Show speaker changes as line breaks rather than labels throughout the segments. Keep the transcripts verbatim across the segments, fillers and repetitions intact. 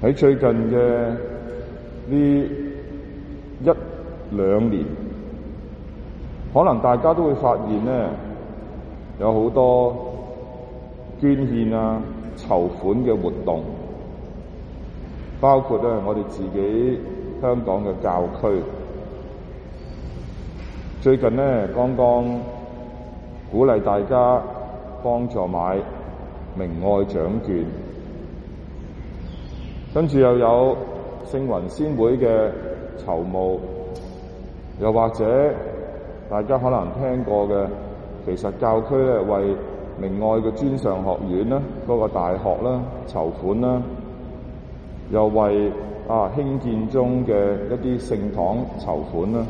喺最近嘅呢一兩年，可能大家都會發現咧，有好多捐獻啊、籌款嘅活動，包括咧我哋自己香港嘅教區。最近咧，剛剛鼓勵大家幫助買明愛獎券，跟住又有聖雲先會嘅籌募，又或者大家可能聽過嘅，其實教區咧為明愛嘅專上學院啦、嗰個大學啦籌款啦，又為啊興建中嘅一啲聖堂籌款啦。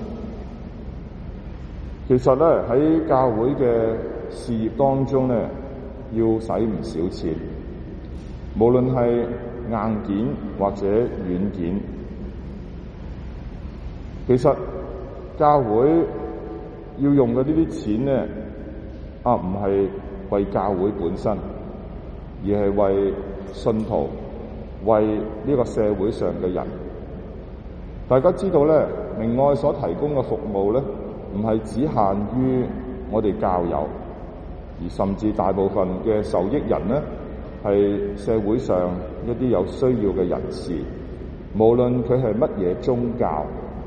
其實咧喺教會嘅事業當中咧，要使唔少錢，無論係硬件或者軟件。其實教會要用嘅呢啲錢咧，啊唔係為教會本身，而係為信徒，為呢個社會上嘅人。大家知道咧，明愛所提供嘅服務咧，唔係只限於我哋教友，而甚至大部分嘅受益人呢，係社會上一啲有需要嘅人士，無論佢係乜嘢宗教。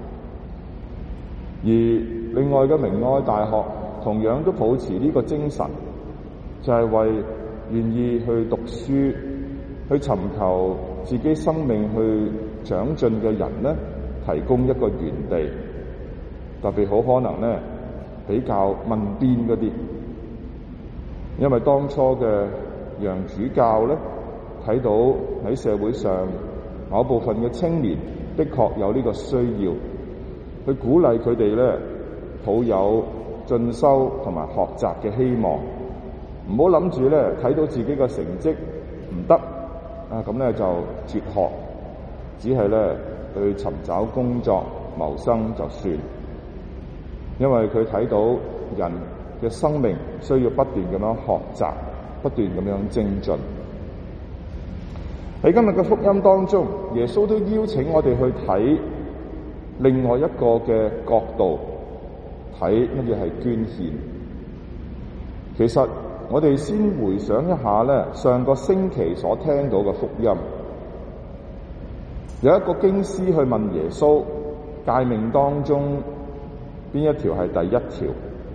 而另外嘅明愛大學同樣都抱持呢個精神，就係為願意去讀書、去尋求自己生命去長進嘅人呢，提供一個園地。特別好可能咧，比較問邊嗰啲，因為當初嘅洋主教咧，睇到喺社會上某部分嘅青年的確有呢個需要，去鼓勵佢哋咧，抱有進修同埋學習嘅希望，唔好諗住咧睇到自己嘅成績唔得啊，咁咧就輟學，只係咧去尋找工作謀生就算。因為佢睇到人嘅生命需要不斷咁樣學習，不斷咁樣精進。喺今日嘅福音當中，耶穌都邀請我哋去睇另外一個嘅角度，睇乜嘢係捐獻。其實我哋先回想一下咧，上個星期所聽到嘅福音，有一個經師去問耶穌，誡命當中邊一條係第一條？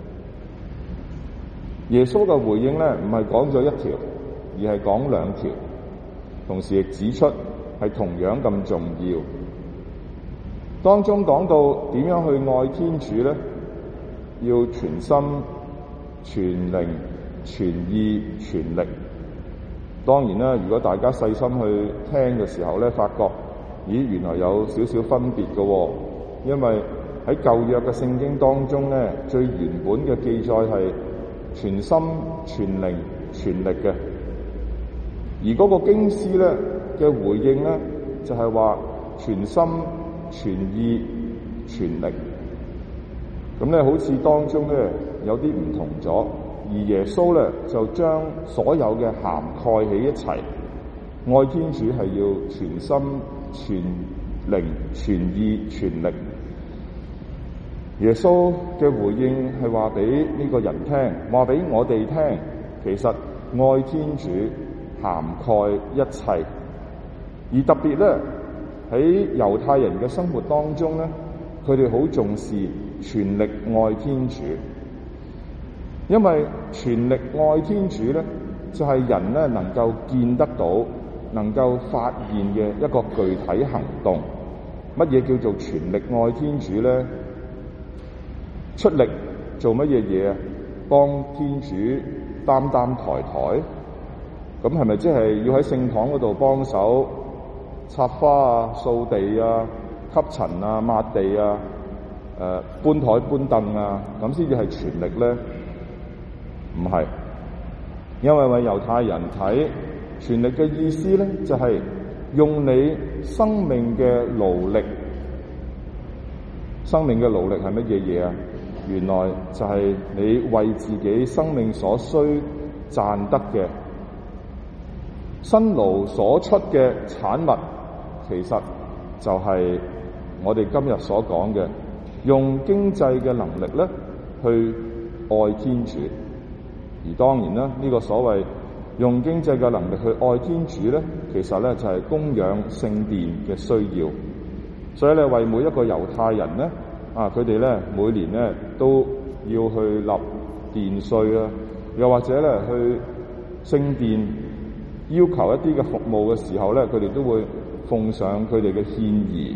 耶穌嘅回應咧，唔係講咗一條，而係講兩條，同時亦指出係同樣咁重要。當中講到點樣去愛天主咧，要全心、全靈、全意、全力。當然啦，如果大家細心去聽嘅時候咧，發覺咦，原來有少少分別嘅喎，因為喺舊約嘅聖經當中咧，最原本嘅記載係全心、全靈、全力嘅，而嗰個經師咧嘅回應咧就係、是、話全心、全意、全力。咁咧好似當中咧有啲唔同咗，而耶穌咧就將所有嘅涵蓋喺一齊，愛天主係要全心、全靈、全意、全力。耶穌嘅回應係話俾呢個人聽，話俾我哋聽，其實愛天主涵蓋一切，而特別咧喺猶太人嘅生活當中咧，佢哋好重視全力愛天主，因為全力愛天主咧就係人咧能夠見得到、能夠發現嘅一個具體行動。乜嘢叫做全力愛天主咧？出力做乜嘢嘢啊？幫天主擔擔抬抬，咁係咪即係要喺聖堂嗰度幫手插花啊、掃地啊、吸塵啊、抹地啊、誒、呃、搬台搬凳啊，咁先至係全力咧？唔係，因為為猶太人睇全力嘅意思咧，就係、是、用你生命嘅勞力。生命嘅勞力係乜嘢嘢啊？原來就係你為自己生命所需賺得嘅辛勞所出嘅產物， 其實就係我哋今日所講嘅，用經濟嘅能力咧去愛天主。而當然啦，呢個所謂用經濟嘅能力去愛天主咧，其實咧就係供養聖殿嘅需要。所以咧，為每一個猶太人咧，啊，佢哋咧每年咧都要去立殿稅啊，又或者咧去聖殿要求一啲嘅服務嘅時候咧，佢哋都會奉上佢哋嘅獻儀。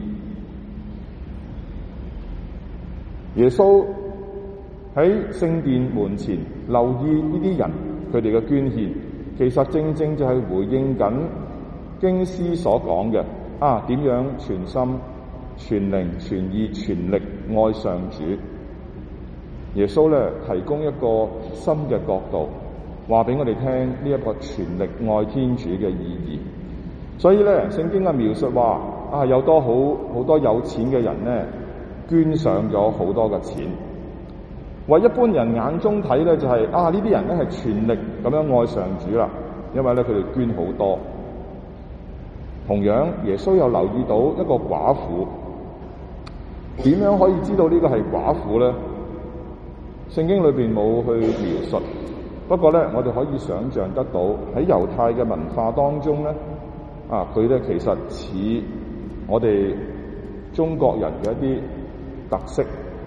耶穌喺聖殿門前留意呢啲人佢哋嘅捐獻，其實正正就係回應緊經師所講嘅啊，點樣全心全靈全意全力愛上主。耶穌咧提供一個新嘅角度，話俾我哋聽呢一個全力愛天主嘅意義。所以咧，聖經嘅描述話啊，有多好好多有錢嘅人咧捐上咗好多嘅錢。為一般人眼中睇咧，就係、是、啊呢啲人咧係全力咁樣愛上主啦，因為咧佢哋捐好多。同樣，耶穌又留意到一個寡婦。點樣可以知道呢個係寡婦咧？聖經裏邊冇去描述，不過咧，我哋可以想象得到喺猶太嘅文化當中咧，啊，佢咧其實似我哋中國人嘅一啲特色。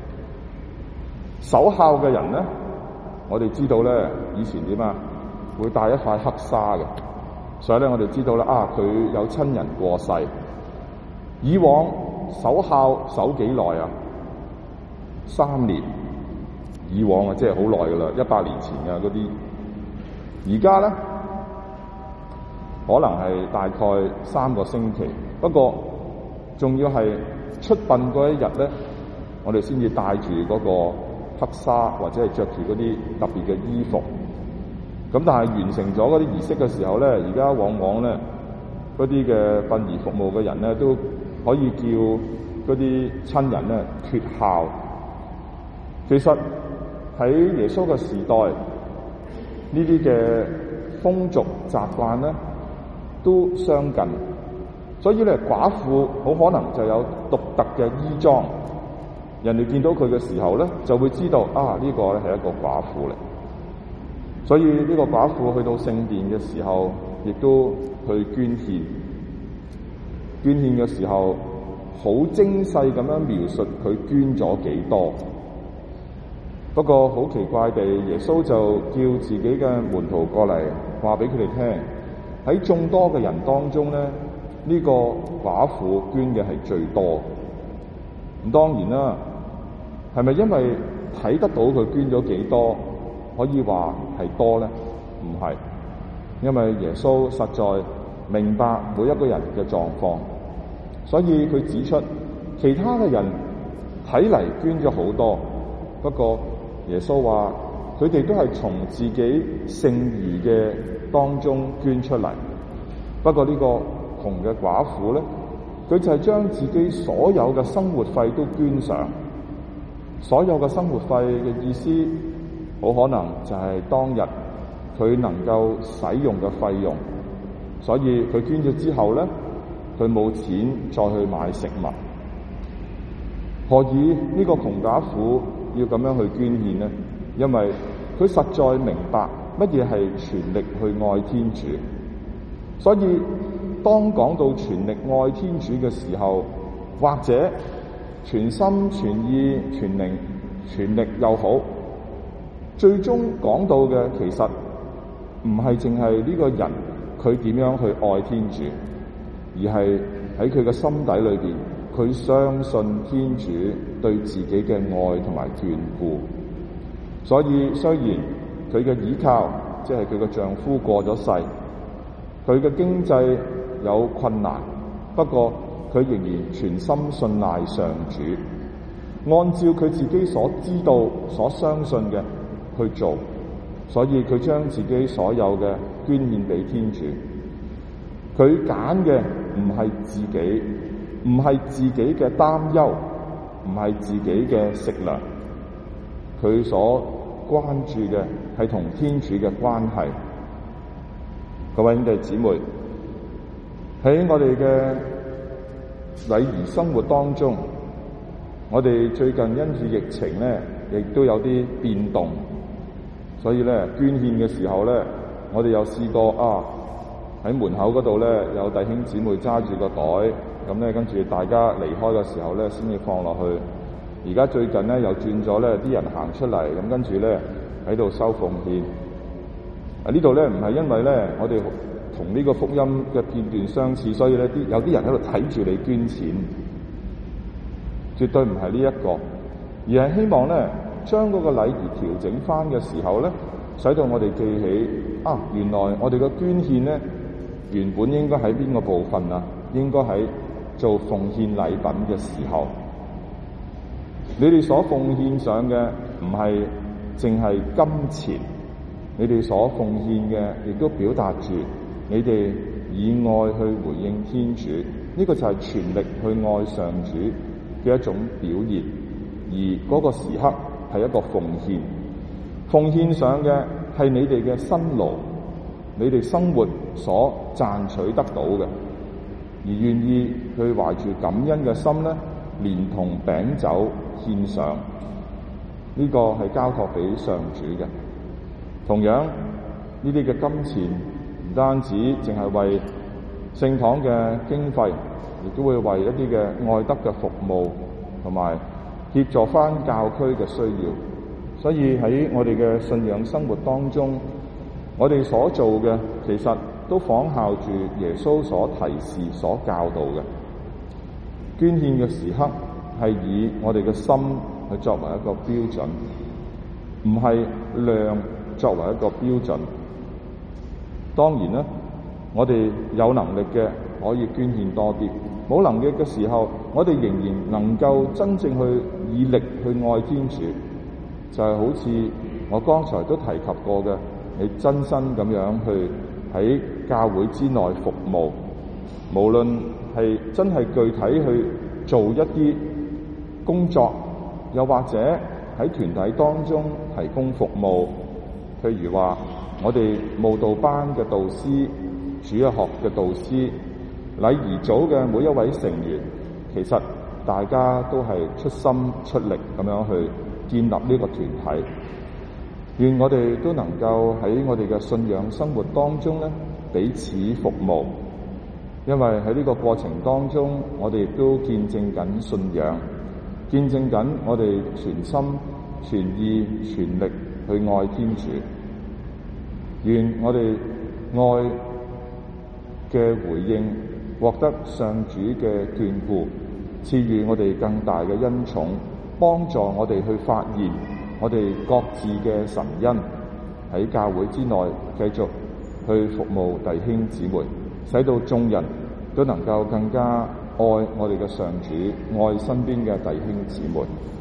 守孝嘅人咧，我哋知道咧，以前點啊，會帶一塊黑紗嘅，所以咧，我哋知道咧，啊，佢有親人過世。以往守孝守幾耐啊？三年。以往啊，即係好耐噶啦，一百年前嘅嗰啲。而家咧，可能係大概三個星期。不過，仲要係出殯嗰一日咧，我哋先至帶住嗰個黑紗，或者係着住嗰啲特別嘅衣服。咁但係完成咗嗰啲儀式嘅時候咧，而家往往咧嗰啲嘅殯儀服務嘅人咧，都可以叫嗰啲親人咧脫孝。其實喺耶穌嘅時代，呢啲嘅風俗習慣咧都相近，所以咧寡婦好可能就有獨特嘅衣裝，人哋見到佢嘅時候咧，就會知道啊呢個咧係一個寡婦嚟。所以呢個寡婦去到聖殿嘅時候，亦都去捐獻。捐獻嘅時候，好精細咁樣描述佢捐咗幾多。不過好奇怪地，耶穌就叫自己嘅門徒過嚟，話俾佢哋聽，喺眾多嘅人當中咧，呢個寡婦捐嘅係最多。咁當然啦，係咪因為睇得到佢捐咗幾多，可以話係多咧？唔係，因為耶穌實在明白每一個人嘅狀況，所以佢指出其他嘅人睇嚟捐咗好多，不過耶穌話佢哋都係從自己剩餘嘅當中捐出嚟。不過呢個窮嘅寡婦咧，佢就係將自己所有嘅生活費都捐上。所有嘅生活費嘅意思，好可能就係當日佢能夠使用嘅費用。所以佢捐咗之後咧，佢冇錢再去買食物。何以呢個窮寡婦要咁樣去捐獻呢？因為佢實在明白乜嘢係全力去愛天主。所以當講到全力愛天主嘅時候，或者全心全意全靈全力又好，最終講到嘅其實唔係淨係呢個人佢點樣去愛天主，而係喺佢嘅心底裏邊，佢相信天主對自己嘅愛同埋眷顧。所以雖然佢嘅依靠，即係佢嘅丈夫過咗世，佢嘅經濟有困難，不過佢仍然全心信賴上主，按照佢自己所知道、所相信嘅去做。所以佢將自己所有嘅捐獻俾天主。佢揀嘅唔係自己，唔係自己嘅擔憂，唔係自己嘅食糧。佢所關注嘅係同天主嘅關係。各位兄弟姊妹，喺我哋嘅禮儀生活當中，我哋最近因住疫情咧，亦都有啲變動，所以咧捐獻嘅時候咧，我哋又試過啊喺門口嗰度咧有弟兄姊妹揸住個袋，咁咧跟住大家離開嘅時候咧先至放落去。而家最近咧又轉咗咧，啲人行出嚟，咁跟住咧喺度收奉獻。啊呢度咧唔係因為咧我哋同呢個福音嘅片段相似，所以咧啲有啲人喺度睇住你捐錢，絕對唔係呢一個，而係希望咧將嗰個禮儀調整翻嘅時候咧，使到我哋記起啊，原來我哋嘅捐獻咧原本應該喺邊個部分啊？應該喺做奉獻禮品嘅時候。你哋所奉獻上嘅唔係淨係金錢，你哋所奉獻嘅亦都表達住你哋以愛去回應天主，呢個就係全力去愛上主嘅一種表現。而嗰個時刻係一個奉獻，奉獻上嘅係你哋嘅辛勞，你哋生活所賺取得到嘅，而願意去懷住感恩嘅心咧，連同餅酒獻上，呢個係交託俾上主嘅。同樣呢啲嘅金錢唔單止淨係為聖堂嘅經費，亦都會為一啲嘅愛德嘅服務同埋協助翻教區嘅需要。所以喺我哋嘅信仰生活當中，我哋所做嘅其實都仿效住耶穌所提示、所教導嘅。捐獻嘅時刻係以我哋嘅心去作為一個標準，唔係量作為一個標準。當然啦，我哋有能力嘅可以捐獻多啲，冇能力嘅時候，我哋仍然能夠真正去以力去愛天主，就係、是、好似我剛才都提及過嘅，你真心咁樣去喺教會之內服務，無論係真係具體去做一啲工作，又或者喺團體當中提供服務，譬如話我哋慕道班嘅導師、主日學嘅導師、禮儀組嘅每一位成員，其實大家都係出心出力咁樣去建立呢個團體。願我哋都能夠喺我哋嘅信仰生活當中咧，彼此服務。因為喺呢個過程當中，我哋亦都見證緊信仰，見證緊我哋全心全意全力去愛天主。願我哋愛嘅回應獲得上主嘅眷顧，賜予我哋更大嘅恩寵，幫助我哋去發現我哋各自嘅神恩，喺教會之內繼續去服務弟兄姊妹，使到眾人都能夠更加愛我哋嘅上主，愛身邊嘅弟兄姊妹。